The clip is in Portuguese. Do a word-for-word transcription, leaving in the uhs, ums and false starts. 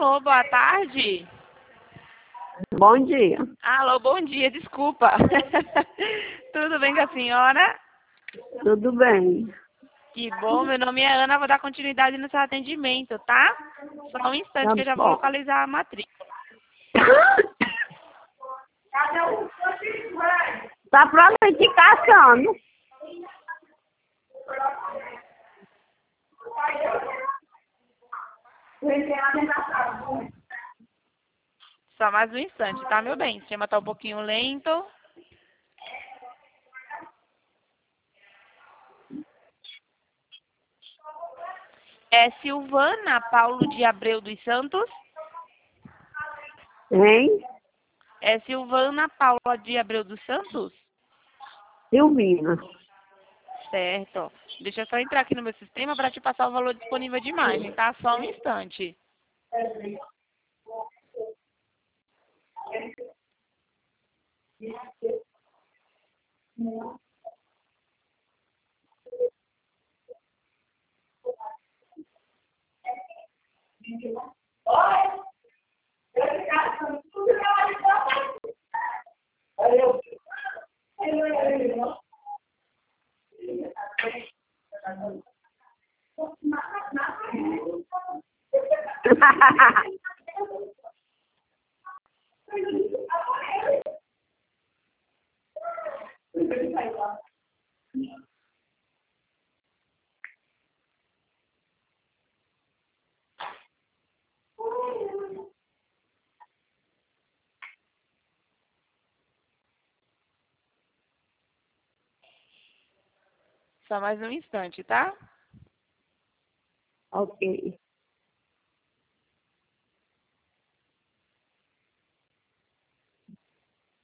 Alô, boa tarde. Bom dia. Alô, bom dia, desculpa. Tudo bem com a senhora? Tudo bem. Que bom, meu nome é Ana, vou dar continuidade no seu atendimento, tá? Só um instante Tá que eu já vou bom. localizar a matrícula. Tá pra notificação. Só mais um instante, tá, meu bem? O sistema tá um pouquinho lento. É Silvana Paulo de Abreu dos Santos? Hein? É Silvana Paula de Abreu dos Santos? Silvina. Certo. Deixa eu só entrar aqui no meu sistema para te passar o valor disponível de imagem, tá? Só um instante. Só mais um instante, tá? Ok.